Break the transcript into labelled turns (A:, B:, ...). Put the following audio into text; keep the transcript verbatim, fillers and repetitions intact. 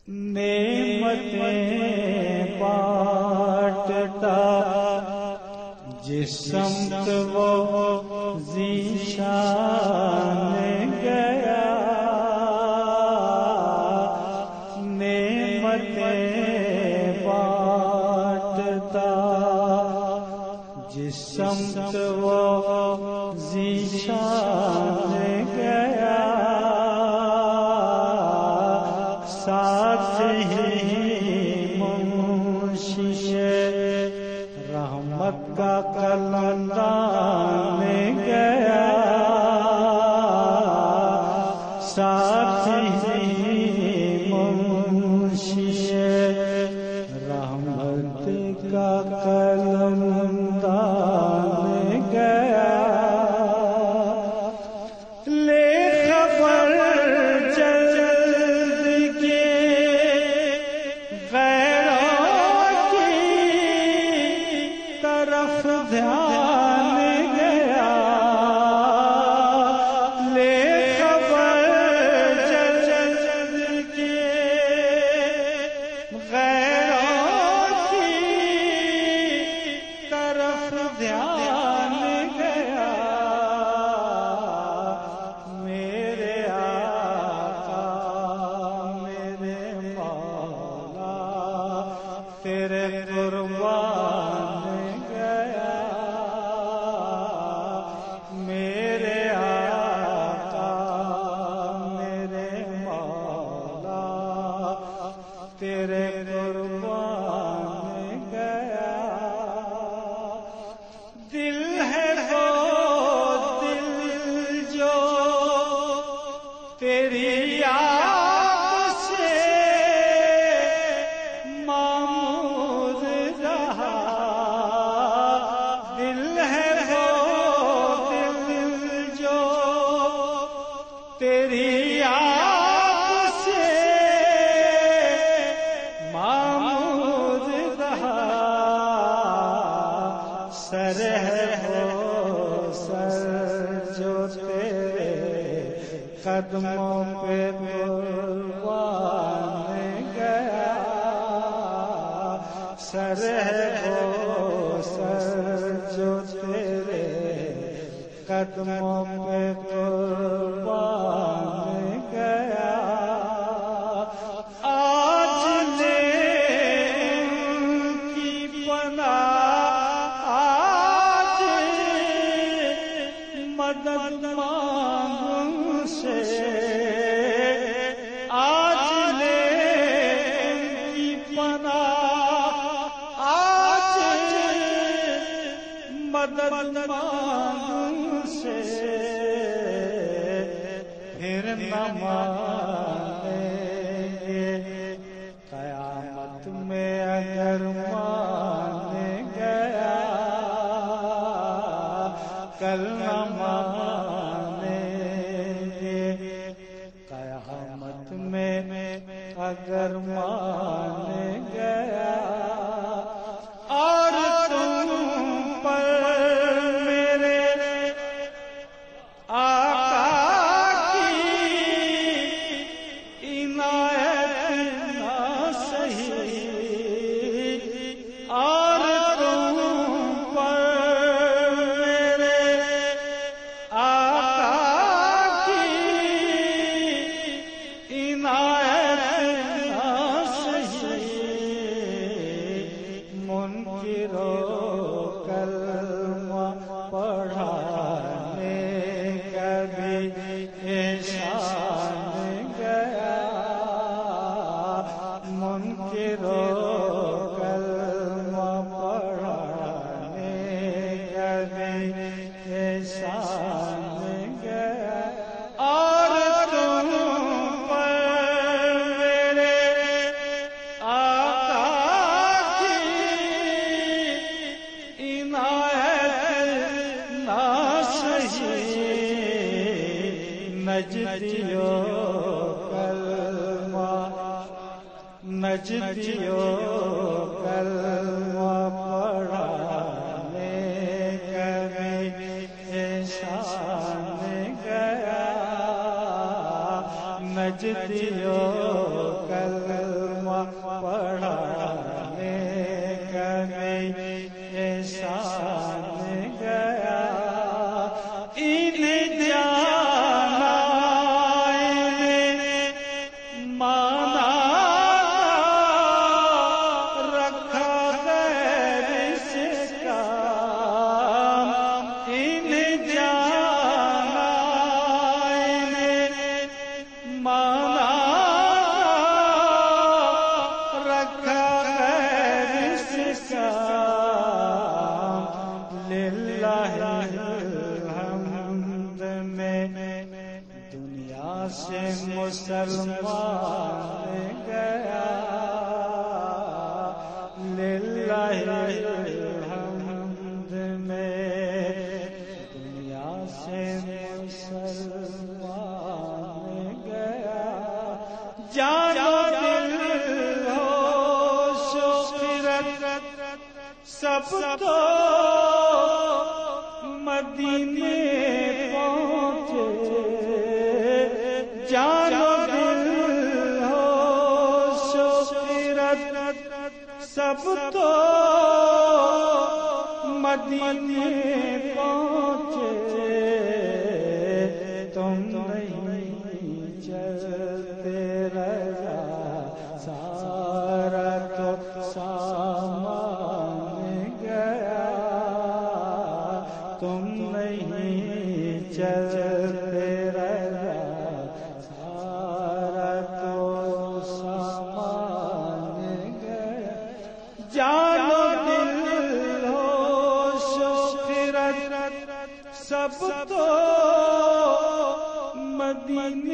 A: نعمتیں بانٹتا جس سمت وہ ذیشان گیا، نعمتیں بانٹتا جس سمت وہ ذیشان گیا، ساتھ ہی منشی رحمت کا قلمدان گیا، ساتھ ہی منشی رحمت کا قلمدان گیا، لے خبر جلد کے غیروں کی طرف دھیان گیا، لے خبر جلد کے غیروں کی طرف دھیان گیا، میرے آقا میرے مولا تیرے قربان گیا، میرے آقا میرے مولا تیرے قربان گیا، دل ہے وہ دل جو تیری یاد سے معمور رہا، دل ہے وہ دل جو تیری یاد سے معمور رہا، سر ہے وہ سر جو تیرے قدموں پہ قربان گیا، سر ہے وہ سر جو تیرے قدموں پہ قربان گیا، آج لے ان کی پناہ، آج مدد مانگ سے، آج لے ان کی پناہ، آج مدد مانگ سے، پھر نہ مانیں گے قیامت میں اگر مان گیا، کل نہ مانیں گے قیامت میں اگر مان گیا، اور تم پر میرے آقا کی عنایت نہ سہی، اور تم پر میرے آقا کی عنایت نہ سہی، منکروں کلمہ پڑھانے کا بھی احسان گیا، منکروں کلمہ پڑھانے کا بھی احسان گیا، اور تم پر میرے آقا کی عنایت نہ سہی، نجدیوں کلمہ نجدیوں کلمہ پڑھانے کا بھی احسان گیا، نجدیوں کلمہ پڑھانے کا میں احسان گیا انہیں جانا انہیں مانا رکھا غیر اس کا انہیں جانا انہیں مانا رکھا غیر اس کا للہ الحمد میں دنیا سے مسلمان گیا للہ الحمد میں دنیا سے مسلمان گیا جانو دل ہوش و خرد سب تو مدینے پہنچے جانو دل ہوش و خرد سب تو مدینے پہنچے تم نہیں چلتے رضا سارا تو سامان گیا تم نہیں چلتے رضا سارا تو سامان گیا جانو دل ہوش و خرد سب تو مدینے